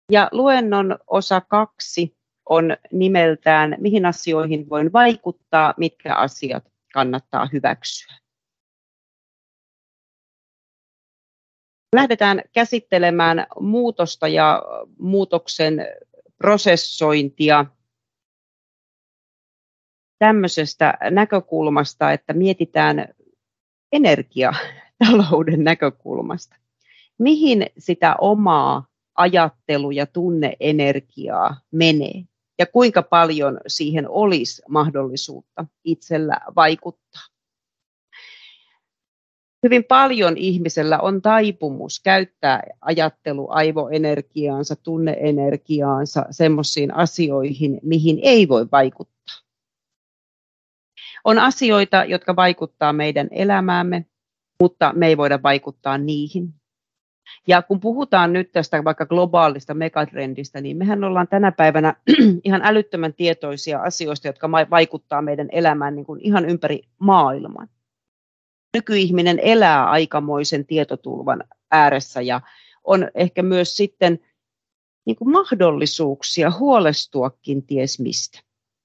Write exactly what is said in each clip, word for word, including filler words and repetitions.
Ja luennon osa kaksi on nimeltään Mihin asioihin voin vaikuttaa, mitkä asiat kannattaa hyväksyä. Lähdetään käsittelemään muutosta ja muutoksen prosessointia tämmöisestä näkökulmasta, että mietitään energiatalouden näkökulmasta. Mihin sitä omaa ajattelu- ja tunne-energiaa menee ja kuinka paljon siihen olisi mahdollisuutta itsellä vaikuttaa. Hyvin paljon ihmisellä on taipumus käyttää ajattelu, aivoenergiaansa, tunneenergiaansa semmoisiin asioihin, mihin ei voi vaikuttaa. On asioita, jotka vaikuttaa meidän elämäämme, mutta me ei voida vaikuttaa niihin. Ja kun puhutaan nyt tästä vaikka globaalista megatrendistä, niin mehän ollaan tänä päivänä ihan älyttömän tietoisia asioista, jotka vaikuttaa meidän elämään niin kuin ihan ympäri maailman. Nykyihminen elää aikamoisen tietotulvan ääressä ja on ehkä myös sitten niin kuin mahdollisuuksia huolestuakin ties mistä.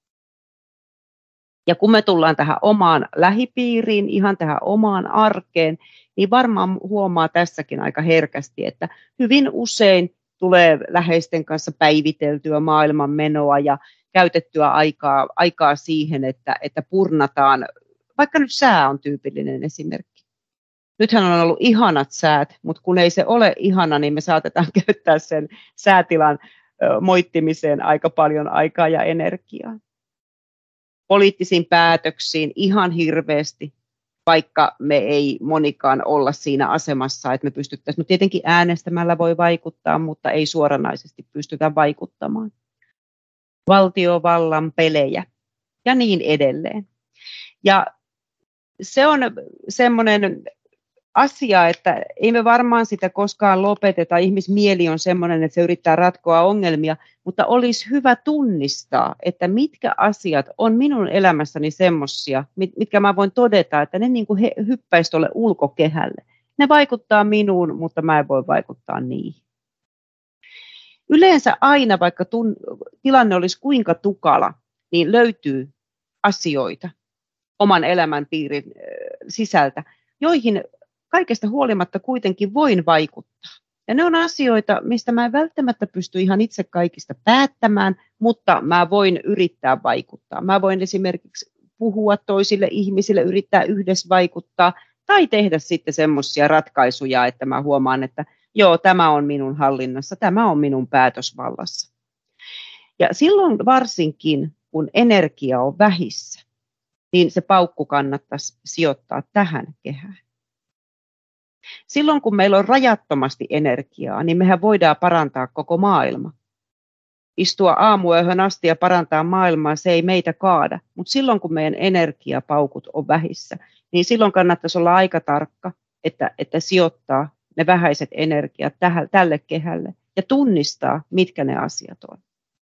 Ja kun me tullaan tähän omaan lähipiiriin, ihan tähän omaan arkeen, niin varmaan huomaa tässäkin aika herkästi, että hyvin usein tulee läheisten kanssa päiviteltyä maailmanmenoa ja käytettyä aikaa, aikaa siihen, että, että purnataan, vaikka nyt sää on tyypillinen esimerkki. Nythän on ollut ihanat säät, mutta kun ei se ole ihana, niin me saatetaan käyttää sen säätilan moittimiseen aika paljon aikaa ja energiaa. Poliittisiin päätöksiin ihan hirveästi, vaikka me ei monikaan olla siinä asemassa, että me pystyttäisiin, no tietenkin äänestämällä voi vaikuttaa, mutta ei suoranaisesti pystytä vaikuttamaan. Valtiovallan pelejä ja niin edelleen. Ja se on semmoinen asia, että ei me varmaan sitä koskaan lopeteta. Ihmismieli on semmoinen, että se yrittää ratkoa ongelmia, mutta olisi hyvä tunnistaa, että mitkä asiat on minun elämässäni semmoisia, mitkä mä voin todeta, että ne niin kuin hyppäisi tuolle ulkokehälle. Ne vaikuttaa minuun, mutta mä en voi vaikuttaa niihin. Yleensä aina, vaikka tun, tilanne olisi kuinka tukala, niin löytyy asioita oman elämänpiirin sisältä, joihin kaikesta huolimatta kuitenkin voin vaikuttaa. Ja ne on asioita, mistä mä en välttämättä pysty ihan itse kaikista päättämään, mutta mä voin yrittää vaikuttaa. Mä voin esimerkiksi puhua toisille ihmisille, yrittää yhdessä vaikuttaa tai tehdä sitten semmoisia ratkaisuja, että mä huomaan, että joo, tämä on minun hallinnassa, tämä on minun päätösvallassa. Ja silloin varsinkin, kun energia on vähissä, niin se paukku kannattaisi sijoittaa tähän kehään. Silloin kun meillä on rajattomasti energiaa, niin mehän voidaan parantaa koko maailma. Istua aamuyöhön asti ja parantaa maailmaa, se ei meitä kaada. Mutta silloin kun meidän energiapaukut on vähissä, niin silloin kannattaisi olla aika tarkka, että, että sijoittaa ne vähäiset energiat tähän, tälle kehälle ja tunnistaa, mitkä ne asiat on.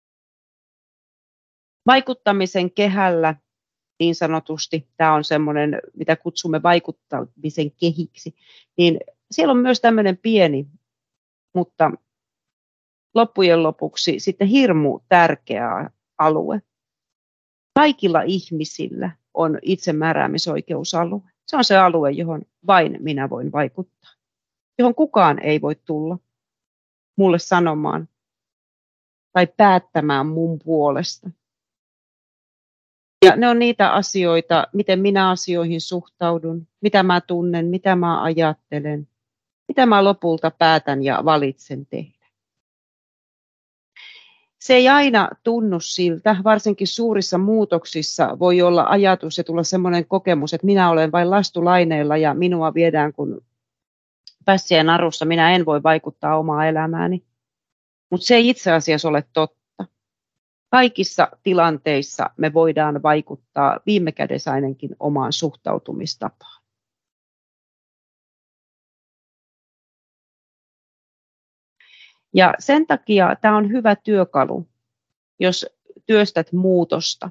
Vaikuttamisen kehällä niin sanotusti, tämä on semmoinen, mitä kutsumme vaikuttamisen kehiksi, niin siellä on myös tämmöinen pieni, mutta loppujen lopuksi sitten hirmu tärkeä alue. Kaikilla ihmisillä on itsemääräämisoikeusalue. Se on se alue, johon vain minä voin vaikuttaa, johon kukaan ei voi tulla mulle sanomaan tai päättämään mun puolesta. Ja ne on niitä asioita, miten minä asioihin suhtaudun, mitä mä tunnen, mitä mä ajattelen, mitä mä lopulta päätän ja valitsen tehdä. Se ei aina tunnu siltä, varsinkin suurissa muutoksissa voi olla ajatus ja tulla semmoinen kokemus, että minä olen vain lastulaineilla ja minua viedään kuin pässiä narussa, minä en voi vaikuttaa omaa elämääni. Mutta se ei itse asiassa ole totta. Kaikissa tilanteissa me voidaan vaikuttaa viime kädessä ainakin omaan suhtautumistapaan. Ja sen takia tämä on hyvä työkalu, jos työstät muutosta.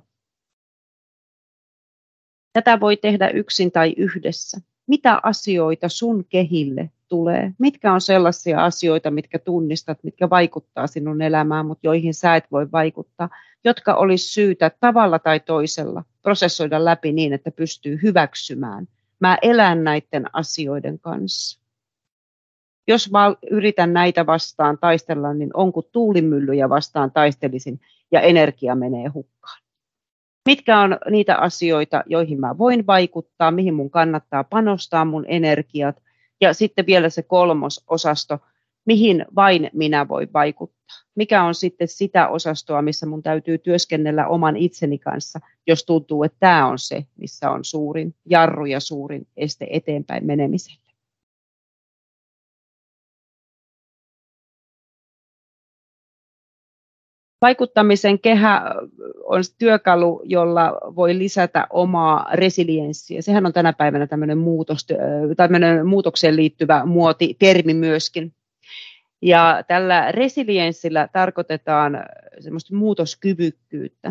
Tätä voi tehdä yksin tai yhdessä. Mitä asioita sun kehille tulee? Mitkä on sellaisia asioita, mitkä tunnistat, mitkä vaikuttaa sinun elämään, mutta joihin sä et voi vaikuttaa, jotka olisi syytä tavalla tai toisella prosessoida läpi niin, että pystyy hyväksymään. Mä elän näiden asioiden kanssa. Jos mä yritän näitä vastaan taistella, niin on kuin tuulimyllyjä vastaan taistelisin ja energia menee hukkaan. Mitkä on niitä asioita, joihin mä voin vaikuttaa, mihin mun kannattaa panostaa mun energiat. Ja sitten vielä se kolmos osasto, mihin vain minä voin vaikuttaa. Mikä on sitten sitä osastoa, missä mun täytyy työskennellä oman itseni kanssa, jos tuntuu, että tämä on se, missä on suurin jarru ja suurin este eteenpäin menemiselle. Vaikuttamisen kehä on työkalu, jolla voi lisätä omaa resilienssiä. Sehän on tänä päivänä tämmöinen, muutos, tämmöinen muutokseen liittyvä muotitermi myöskin. Ja tällä resilienssillä tarkoitetaan semmoista muutoskyvykkyyttä.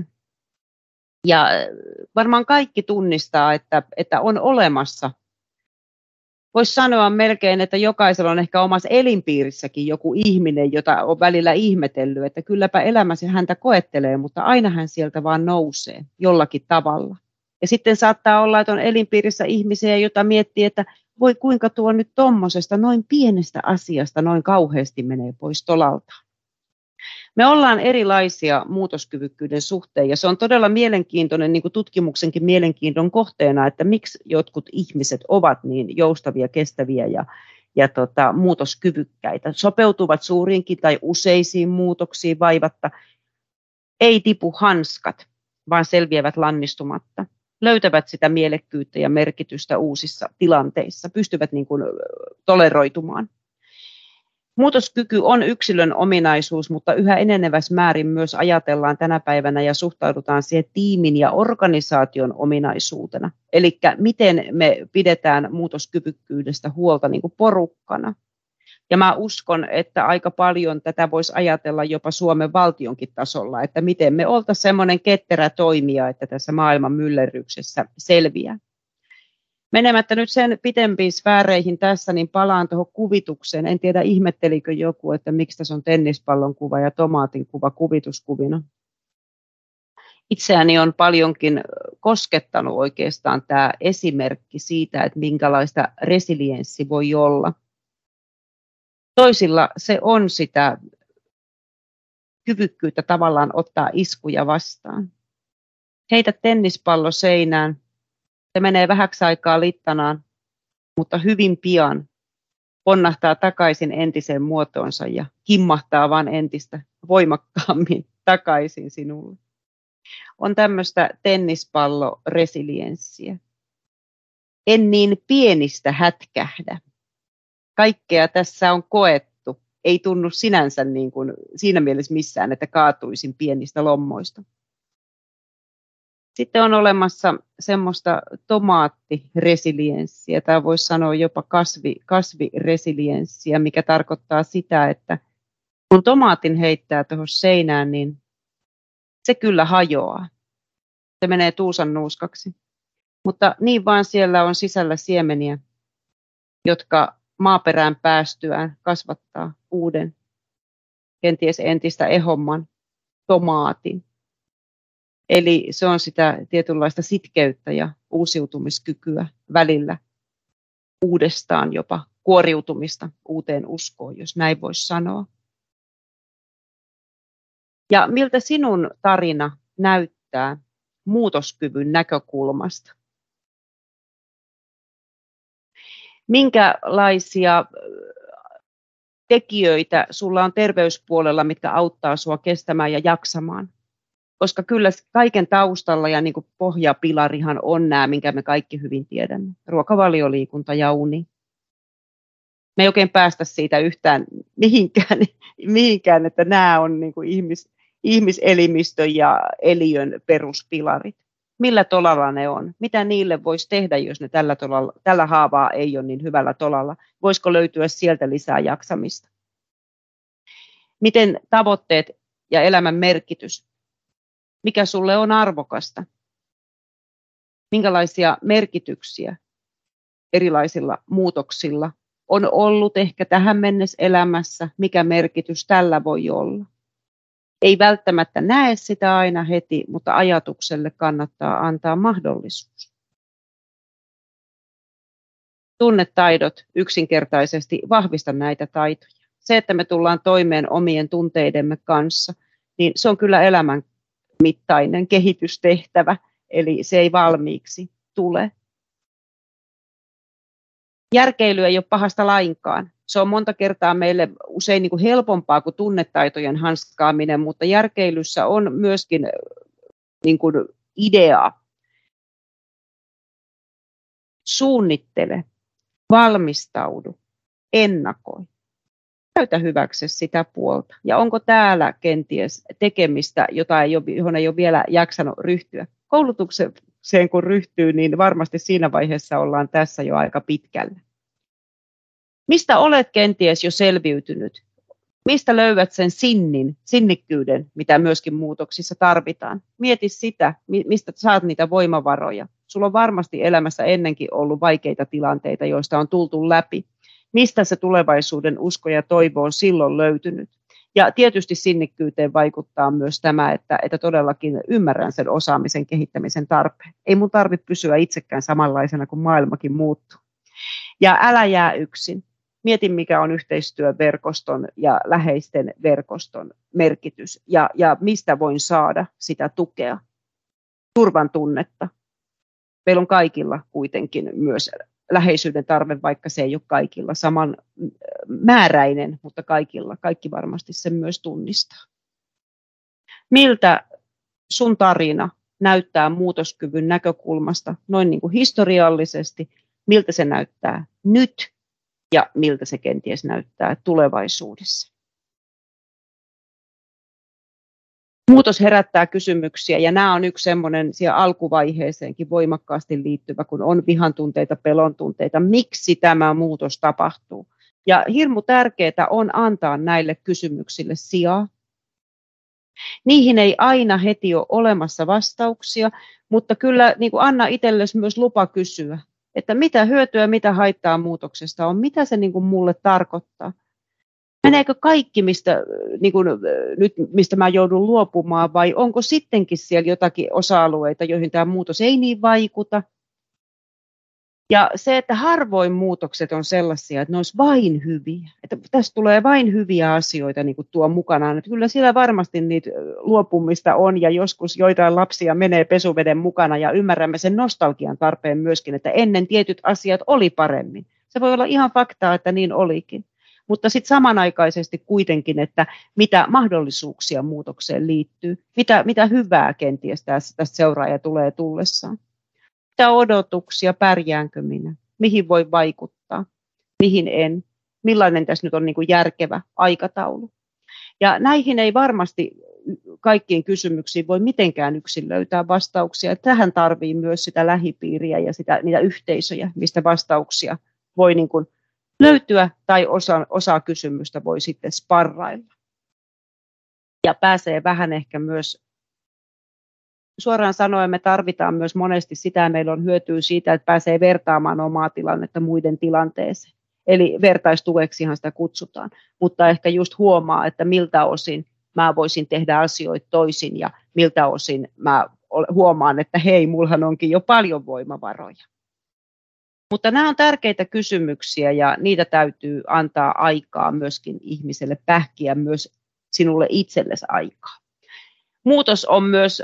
Ja varmaan kaikki tunnistaa, että, että on olemassa. Voisi sanoa melkein, että jokaisella on ehkä omassa elinpiirissäkin joku ihminen, jota on välillä ihmetellyt, että kylläpä elämäsi häntä koettelee, mutta aina hän sieltä vaan nousee jollakin tavalla. Ja sitten saattaa olla, että on elinpiirissä ihmisiä, jota miettii, että voi kuinka tuo nyt tommosesta noin pienestä asiasta noin kauheasti menee pois tolaltaan. Me ollaan erilaisia muutoskyvykkyyden suhteen ja se on todella mielenkiintoinen, niin kuin tutkimuksenkin mielenkiinton kohteena, että miksi jotkut ihmiset ovat niin joustavia, kestäviä ja, ja tota, muutoskyvykkäitä. Sopeutuvat suuriinkin tai useisiin muutoksiin vaivatta. Ei tipu hanskat, vaan selviävät lannistumatta. Löytävät sitä mielekkyyttä ja merkitystä uusissa tilanteissa, pystyvät niin kuin toleroitumaan. Muutoskyky on yksilön ominaisuus, mutta yhä enenevässä määrin myös ajatellaan tänä päivänä ja suhtaudutaan siihen tiimin ja organisaation ominaisuutena. Eli miten me pidetään muutoskyvykkyydestä huolta niin kuin porukkana. Ja mä uskon, että aika paljon tätä voisi ajatella jopa Suomen valtionkin tasolla, että miten me oltaisiin semmoinen ketterä toimija, että tässä maailman myllerryksessä selviää. Menemättä nyt sen pitempiin sfääreihin tässä, niin palaan tuohon kuvitukseen. En tiedä, ihmettelikö joku, että miksi tässä on tennispallon kuva ja tomaatin kuva kuvituskuvina. Itseäni on paljonkin koskettanut oikeastaan tämä esimerkki siitä, että minkälaista resilienssi voi olla. Toisilla se on sitä kyvykkyyttä tavallaan ottaa iskuja vastaan. Heitä tennispallo seinään. Se menee vähäksi aikaa littanaan, mutta hyvin pian ponnahtaa takaisin entiseen muotoonsa ja kimmahtaa vaan entistä voimakkaammin takaisin sinulle. On tämmöistä tennispalloresilienssiä. En niin pienistä hätkähdä. Kaikkea tässä on koettu. Ei tunnu sinänsä niin kuin siinä mielessä missään, että kaatuisin pienistä lommoista. Sitten on olemassa semmoista tomaattiresilienssiä, tai voisi sanoa jopa kasvi, kasviresilienssiä, mikä tarkoittaa sitä, että kun tomaatin heittää tuohon seinään, niin se kyllä hajoaa. Se menee tuusan nuuskaksi. Mutta niin vaan siellä on sisällä siemeniä, jotka maaperään päästyään kasvattaa uuden, kenties entistä ehomman tomaatin. Eli se on sitä tietynlaista sitkeyttä ja uusiutumiskykyä välillä uudestaan jopa kuoriutumista uuteen uskoon, jos näin voisi sanoa. Ja miltä sinun tarina näyttää muutoskyvyn näkökulmasta? Minkälaisia tekijöitä sulla on terveyspuolella, mitkä auttaa sinua kestämään ja jaksamaan? Koska kyllä kaiken taustalla ja niin kuin pohjapilarihan on nämä, minkä me kaikki hyvin tiedämme. Ruokavalio, liikunta ja uni. Me ei oikein päästä siitä yhtään mihinkään, mihinkään että nämä on niin kuin ihmis, ihmiselimistön ja eliön peruspilarit. Millä tolalla ne on? Mitä niille voisi tehdä, jos ne tällä, tolalla, tällä haavaa ei ole niin hyvällä tolalla? Voisiko löytyä sieltä lisää jaksamista? Miten tavoitteet ja elämän merkitys? Mikä sulle on arvokasta? Minkälaisia merkityksiä erilaisilla muutoksilla on ollut ehkä tähän mennessä elämässä, mikä merkitys tällä voi olla. Ei välttämättä näe sitä aina heti, mutta ajatukselle kannattaa antaa mahdollisuus. Tunnetaidot yksinkertaisesti vahvista näitä taitoja. Se, että me tullaan toimeen omien tunteidemme kanssa, niin se on kyllä elämän mittainen kehitystehtävä, eli se ei valmiiksi tule. Järkeily ei ole pahasta lainkaan. Se on monta kertaa meille usein niin kuin helpompaa kuin tunnetaitojen hanskaaminen, mutta järkeilyssä on myöskin niin kuin idea. Suunnittele, valmistaudu, ennakoi. Käytä hyväksi sitä puolta. Ja onko täällä kenties tekemistä, jota ei ole, johon ei ole vielä jaksanut ryhtyä? Koulutukseen kun ryhtyy, niin varmasti siinä vaiheessa ollaan tässä jo aika pitkällä. Mistä olet kenties jo selviytynyt? Mistä löydät sen sinnin, sinnikkyyden, mitä myöskin muutoksissa tarvitaan? Mieti sitä, mistä saat niitä voimavaroja. Sulla on varmasti elämässä ennenkin ollut vaikeita tilanteita, joista on tultu läpi. Mistä se tulevaisuuden usko ja toivo on silloin löytynyt? Ja tietysti sinnikkyyteen vaikuttaa myös tämä, että, että todellakin ymmärrän sen osaamisen kehittämisen tarpeen. Ei mun tarvitse pysyä itsekään samanlaisena, kun maailmakin muuttuu. Ja älä jää yksin. Mieti, mikä on yhteistyöverkoston ja läheisten verkoston merkitys ja, ja mistä voin saada sitä tukea, turvan tunnetta. Meillä on kaikilla kuitenkin myös läheisyyden tarve, vaikka se ei ole kaikilla saman määräinen, mutta kaikilla, kaikki varmasti sen myös tunnistaa. Miltä sun tarina näyttää muutoskyvyn näkökulmasta noin niin kuin historiallisesti, miltä se näyttää nyt ja miltä se kenties näyttää tulevaisuudessa? Muutos herättää kysymyksiä ja nämä on yksi semmoinen siihen alkuvaiheeseenkin voimakkaasti liittyvä, kun on vihan tunteita, pelon tunteita. Miksi tämä muutos tapahtuu? Ja hirmu tärkeää on antaa näille kysymyksille sijaa. Niihin ei aina heti ole olemassa vastauksia, mutta kyllä niin kuin anna itsellesi myös lupa kysyä, että mitä hyötyä, mitä haittaa muutoksesta on, mitä se niin kuin mulle tarkoittaa. Meneekö kaikki, mistä, niin kuin, nyt, mistä mä joudun luopumaan, vai onko sittenkin siellä jotakin osa-alueita, joihin tämä muutos ei niin vaikuta? Ja se, että harvoin muutokset on sellaisia, että ne olisi vain hyviä, että tässä tulee vain hyviä asioita niin kuin tuo mukanaan. Että kyllä siellä varmasti niitä luopumista on, ja joskus joitain lapsia menee pesuveden mukana, ja ymmärrämme sen nostalgian tarpeen myöskin, että ennen tietyt asiat oli paremmin. Se voi olla ihan faktaa, että niin olikin. Mutta sitten samanaikaisesti kuitenkin, että mitä mahdollisuuksia muutokseen liittyy, mitä, mitä hyvää kenties tästä, tästä seuraaja tulee tullessaan. Mitä odotuksia, pärjäänkö minä, mihin voi vaikuttaa, mihin en, millainen tässä nyt on niin kuin järkevä aikataulu. Ja näihin ei varmasti kaikkiin kysymyksiin voi mitenkään yksin löytää vastauksia. Tähän tarvii myös sitä lähipiiriä ja sitä, niitä yhteisöjä, mistä vastauksia voi niin kuin löytyä tai osa, osa kysymystä voi sitten sparrailla. Ja pääsee vähän ehkä myös, suoraan sanoen me tarvitaan myös monesti sitä, ja meillä on hyötyä siitä, että pääsee vertaamaan omaa tilannetta muiden tilanteeseen. Eli vertaistueksihan sitä kutsutaan, mutta ehkä just huomaa, että miltä osin mä voisin tehdä asioita toisin ja miltä osin mä huomaan, että hei, mullahan onkin jo paljon voimavaroja. Mutta nämä on tärkeitä kysymyksiä ja niitä täytyy antaa aikaa myöskin ihmiselle, pähkiä myös sinulle itsellesi aikaa. Muutos on myös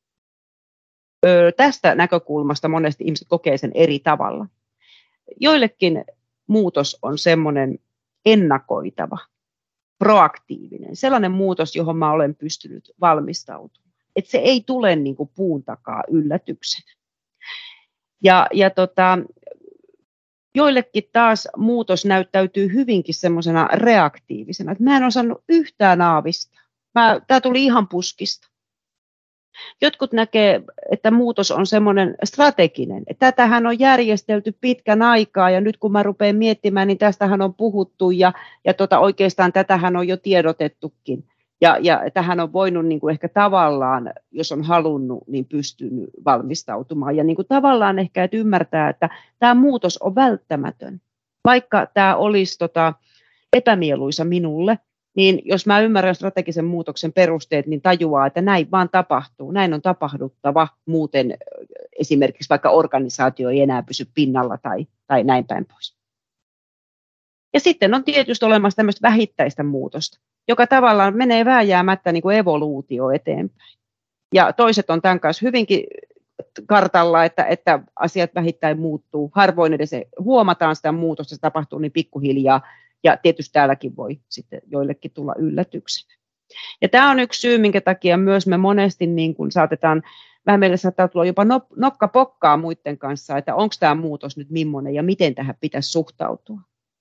ö, tästä näkökulmasta monesti ihmiset kokee sen eri tavalla. Joillekin muutos on semmoinen ennakoitava, proaktiivinen, sellainen muutos, johon mä olen pystynyt valmistautumaan. Että se ei tule niin kuin puun takaa yllätyksenä. Ja, ja tota, joillekin taas muutos näyttäytyy hyvinkin semmoisena reaktiivisena, että mä en osannut yhtään aavistaa. Tämä tuli ihan puskista. Jotkut näkee, että muutos on semmoinen strateginen. Että tätähän on järjestelty pitkän aikaa ja nyt kun mä rupean miettimään, niin tästähän on puhuttu ja, ja tota, oikeastaan tätähän on jo tiedotettukin. Ja, ja tähän on voinut niin kuin ehkä tavallaan, jos on halunnut, niin pystynyt valmistautumaan. Ja niin kuin tavallaan ehkä, että ymmärtää, että tämä muutos on välttämätön. vaikka tämä olisi tota, epämieluisa minulle, niin jos mä ymmärrän strategisen muutoksen perusteet, niin tajuaa, että näin vaan tapahtuu, näin on tapahduttava, muuten esimerkiksi vaikka organisaatio ei enää pysy pinnalla tai, tai näin päin pois. Ja sitten on tietysti olemassa tämmöistä vähittäistä muutosta, joka tavallaan menee vääjäämättä niin kuin evoluutio eteenpäin. Ja toiset on tämän kanssa hyvinkin kartalla, että, että asiat vähittäin muuttuu. Harvoin edes huomataan sitä muutosta, se tapahtuu niin pikkuhiljaa. Ja tietysti täälläkin voi sitten joillekin tulla yllätyksenä. Ja tämä on yksi syy, minkä takia myös me monesti niin kun saatetaan, vähän meille saattaa tulla jopa nokka pokkaa muiden kanssa, että onko tämä muutos nyt millainen ja miten tähän pitäisi suhtautua.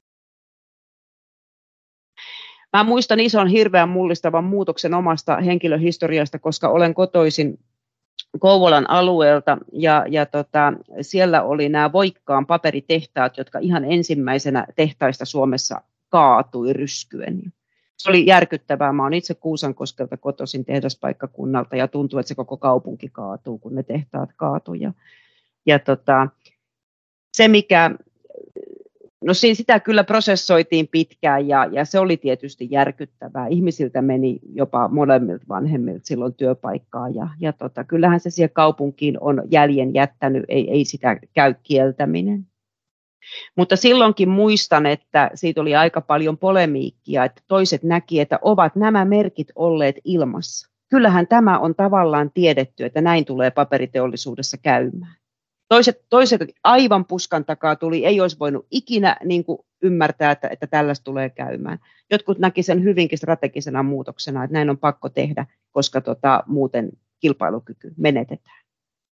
Mä muistan ison hirveän mullistavan muutoksen omasta henkilöhistoriasta, koska olen kotoisin Kouvolan alueelta ja, ja tota, siellä oli nämä Voikkaan paperitehtaat, jotka ihan ensimmäisenä tehtaista Suomessa kaatui ryskyen. Se oli järkyttävää. Mä olen itse Kuusankoskelta kotoisin tehdaspaikkakunnalta ja tuntuu, että se koko kaupunki kaatuu, kun ne tehtaat kaatui. Ja, ja tota, se mikä... No sitä kyllä prosessoitiin pitkään ja, ja se oli tietysti järkyttävää. Ihmisiltä meni jopa molemmilta vanhemmilta silloin työpaikkaa ja, ja tota, kyllähän se siihen kaupunkiin on jäljen jättänyt, ei, ei sitä käy kieltäminen. Mutta silloinkin muistan, että siitä oli aika paljon polemiikkia, että toiset näki, että ovat nämä merkit olleet ilmassa. Kyllähän tämä on tavallaan tiedetty, että näin tulee paperiteollisuudessa käymään. Toiset, toiset aivan puskan takaa tuli, ei olisi voinut ikinä niin kuin ymmärtää, että, että tällaista tulee käymään. Jotkut näki sen hyvinkin strategisena muutoksena, että näin on pakko tehdä, koska tota, muuten kilpailukyky menetetään.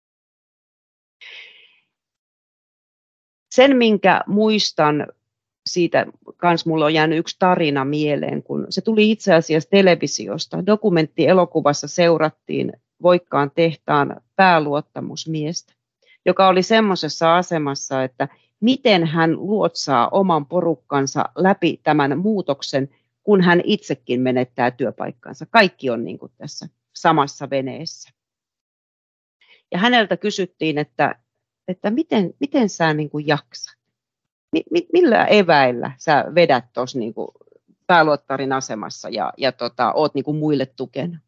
Sen, minkä muistan, siitä kans mulla on jäänyt yksi tarina mieleen, kun se tuli itse asiassa televisiosta. Dokumenttielokuvassa seurattiin Voikkaan tehtaan pääluottamusmiestä, joka oli semmoisessa asemassa, että miten hän luotsaa oman porukkansa läpi tämän muutoksen, kun hän itsekin menettää työpaikkansa. Kaikki on niin kuin tässä samassa veneessä. Ja häneltä kysyttiin, että, että miten, miten sä niin kuin jaksat? Millä eväillä sä vedät tuossa niin kuin pääluottarin asemassa ja, ja tota, oot niin kuin muille tukena?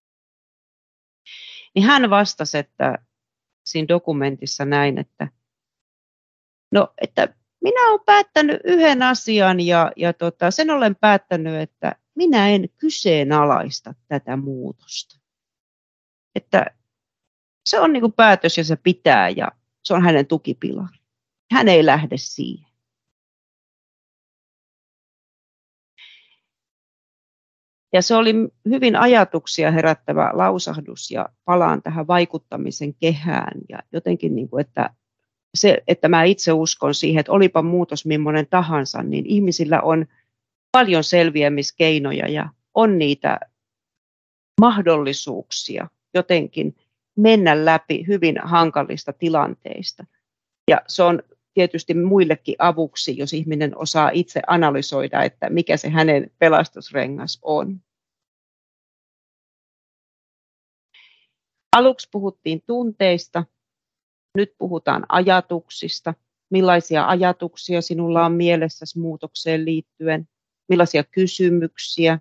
Niin hän vastasi, että siinä dokumentissa näin, että, no, että minä olen päättänyt yhden asian ja, ja tota, sen olen päättänyt, että minä en kyseenalaista tätä muutosta. Että se on niin kuin päätös ja se pitää ja se on hänen tukipilari. Hän ei lähde siihen. Ja se oli hyvin ajatuksia herättävä lausahdus ja palaan tähän vaikuttamisen kehään ja jotenkin, niin kuin, että, se, että mä itse uskon siihen, että olipa muutos millainen tahansa, niin ihmisillä on paljon selviämiskeinoja ja on niitä mahdollisuuksia jotenkin mennä läpi hyvin hankalista tilanteista. Ja se on tietysti muillekin avuksi, jos ihminen osaa itse analysoida, että mikä se hänen pelastusrengas on. Aluksi puhuttiin tunteista, nyt puhutaan ajatuksista. Millaisia ajatuksia sinulla on mielessäsi muutokseen liittyen? Millaisia kysymyksiä?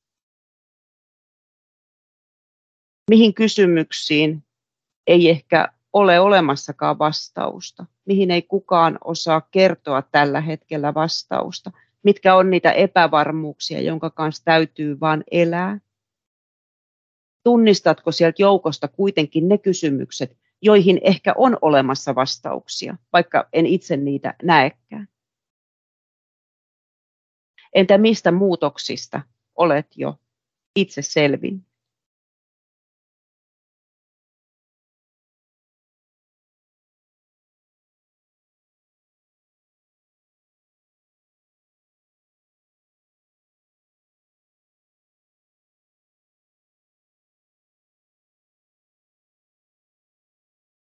Mihin kysymyksiin ei ehkä ole olemassakaan vastausta? Mihin ei kukaan osaa kertoa tällä hetkellä vastausta? Mitkä on niitä epävarmuuksia, jonka kanssa täytyy vaan elää? Tunnistatko sieltä joukosta kuitenkin ne kysymykset, joihin ehkä on olemassa vastauksia, vaikka en itse niitä näekään? Entä mistä muutoksista olet jo itse selvinnyt?